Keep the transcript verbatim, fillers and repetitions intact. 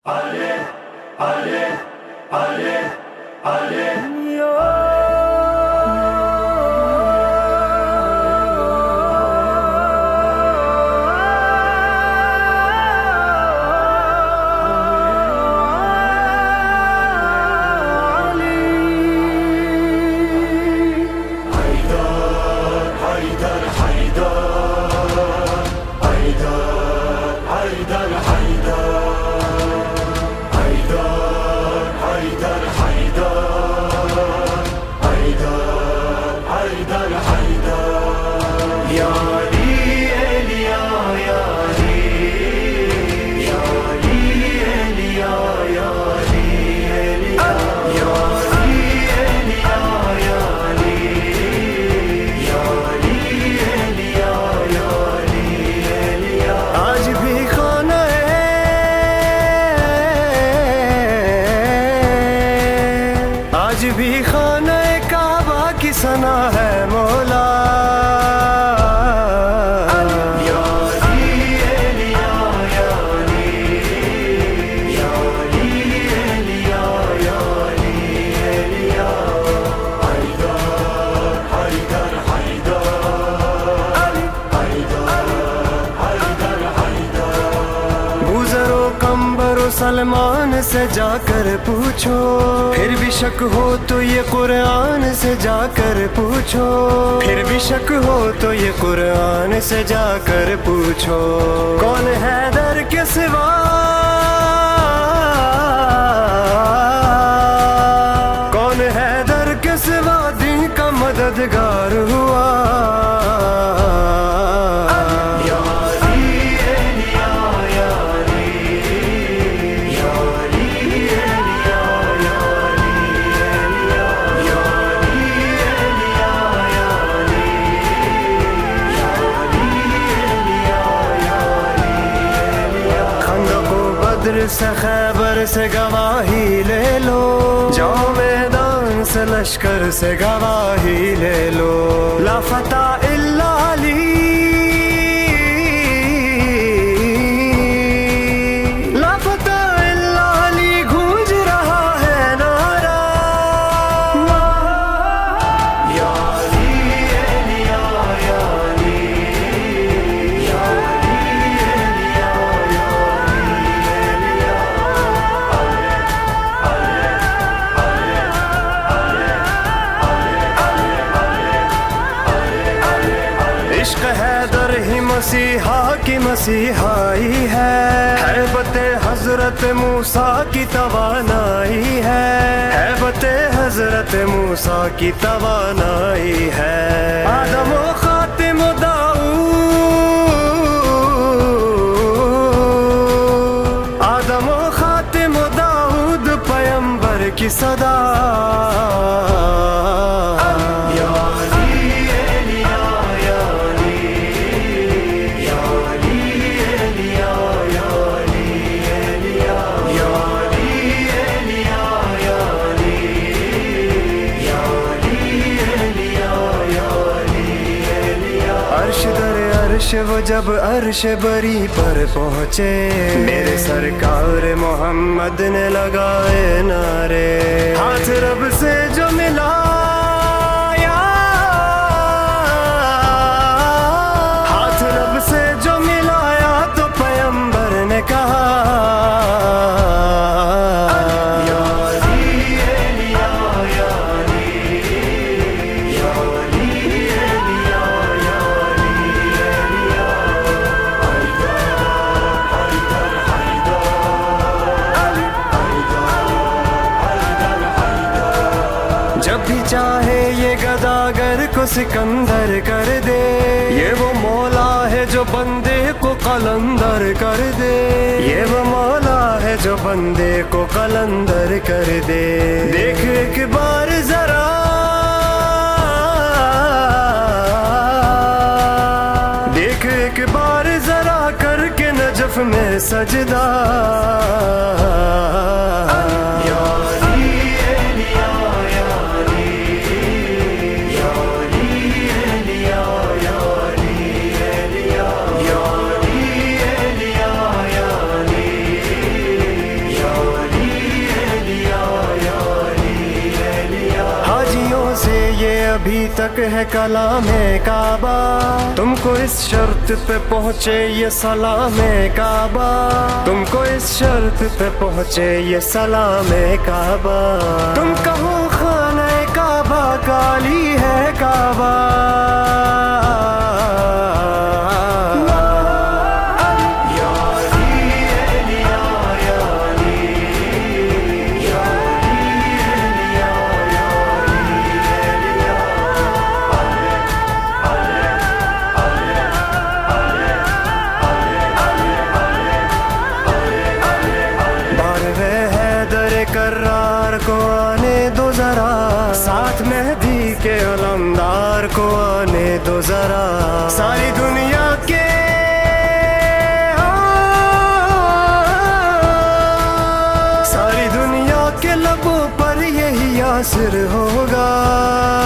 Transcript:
Ale, ale, ale, ale. आज भी खाने काबा की सना है मौला। सलमान से जाकर पूछो, फिर भी शक हो तो ये कुरान से जाकर पूछो, फिर भी शक हो तो ये कुरान से जाकर पूछो। कौन है दर के सिवा, कौन है दर के सिवा दिन का मददगार हुआ। से खैबर से गवाही ले लो, जाओ मैदान से लश्कर से गवाही ले लो। ला फता इल्ला अली, ला फता इल्ला अली गूंज रहा है नारा। या अली या या अली, या अली या या इश्क हैदर ही मसीहा की मसीहाई है, हैबत हजरत मूसा की तवानाई है, हैबत हजरत मूसा की तवानाई है। आदम व खातिम दाऊद, आदम व खातिम दाऊद पैगंबर की सदा। वो जब अर्श बरी पर पहुँचे, मेरे सरकार मोहम्मद ने लगाए नारे। हाथ रब से जो मिलाया, हाथ रब से जो मिलाया तो पैगंबर ने कहा। जब भी चाहे ये गदागर को सिकंदर कर दे, ये वो मौला है जो बंदे को कलंदर कर दे, ये वो मौला है जो बंदे को कलंदर कर दे। देख एक बार जरा, देख एक बार जरा करके नजफ में सजदा। तक है कलामे काबा, तुमको इस शर्त पे पहुँचे ये सलामे काबा, तुमको इस शर्त पे पहुँचे ये सलामे काबा। तुम कहो खाना काबा काली है काबा, करार को आने दो जरा, साथ मेहदी के अलमदार को आने दो जरा। सारी दुनिया के सारी दुनिया के लबों पर यही यासिर होगा।